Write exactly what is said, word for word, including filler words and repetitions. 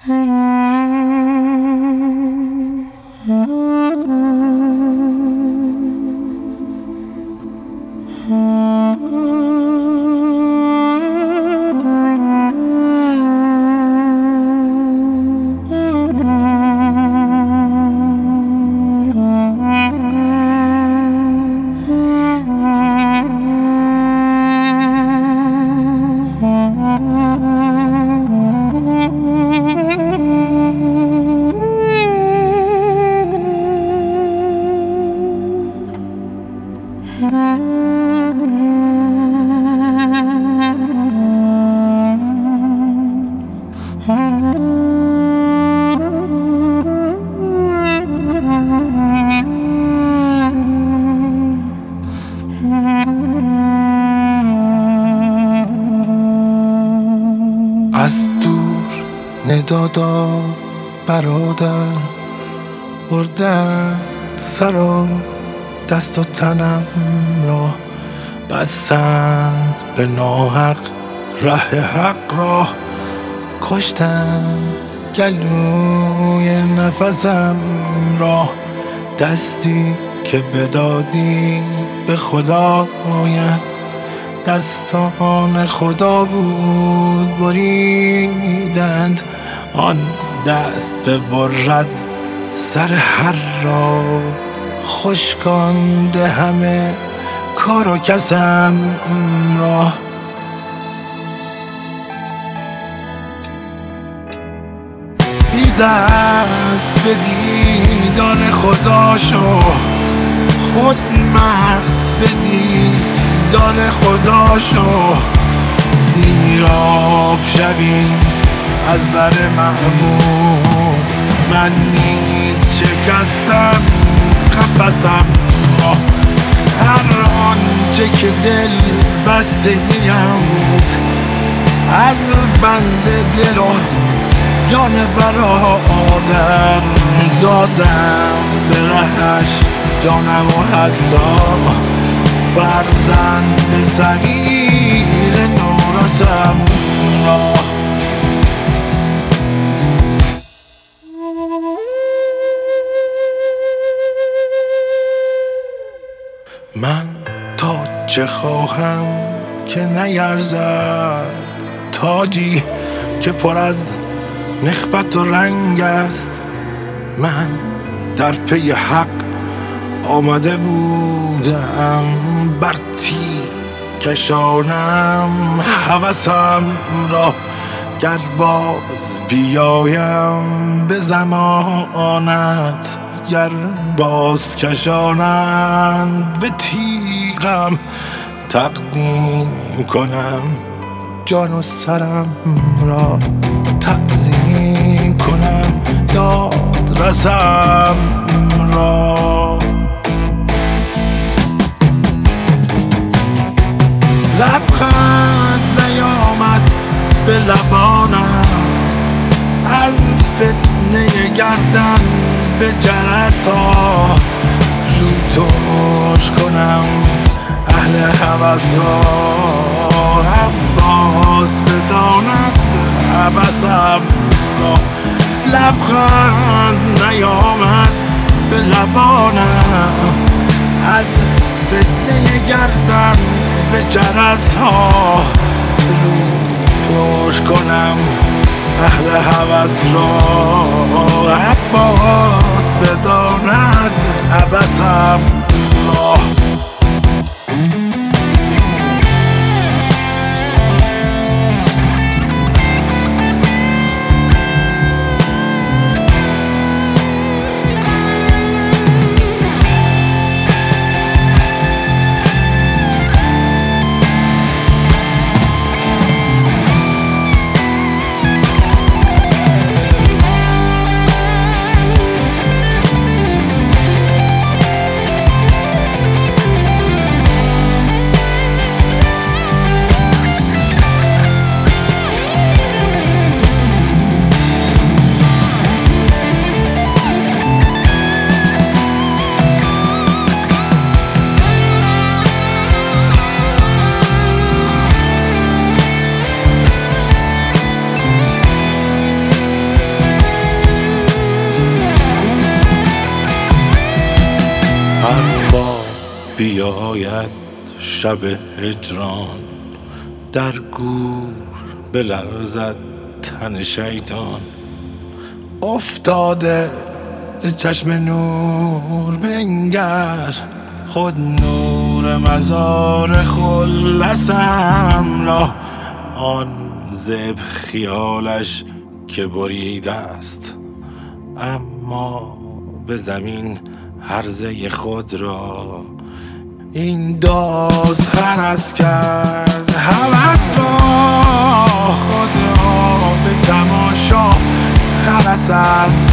از دور ندادا برادر بردن سر و دست و تنم را، بستند به ناحق ره حق را، کشتند گلوی نفسم را. دستی که بدادی به خدا آید، دستان خدا بود بریدند. آن دست ببرد سر هر را، خشکانده همه کار و کسم را. بی دست به دیدار خدا شو، خود مست به دیدار خدا شو. سیراب شوی از بر محبوب، من نیز شکستم قفسم را. هر آنچه که دل بسته ایم بود، از بند دل و جان برادر دادم به رهش جانم و حتی فرزند صغیر نورسم را. من تا چه خواهم که نیرزد، تاجی که پر از نخوت و رنگ است. من در پی حق آمده بودم، بر تیر کشانم هوسم را. گر باز بیایم به زمانت، گر باز کشانند به تیغم، تقدیم کنم جان و سرم را. تعظیم کنم داد رسم را. لبخند نیامد به لبانم، از فتنه گردن به جرس ها. رو توش کنم اهل هوس را، عباس بداند عبسم را. لبخند نیامد به لبانم، از فتنه گردن به جرس ها. رو توش کنم اهل هوس را، عباس بداند عبسم را. بیاید شب هجران، در گور بلرزد تن شیطان. افتاده ز چشم نور بنگر، خود نور مزار خلصم را. آن زب خیالش که بریده است، اما به زمین هرزه خود را. این داز هرس کرد هوس را، خود را به تماشا هرسم.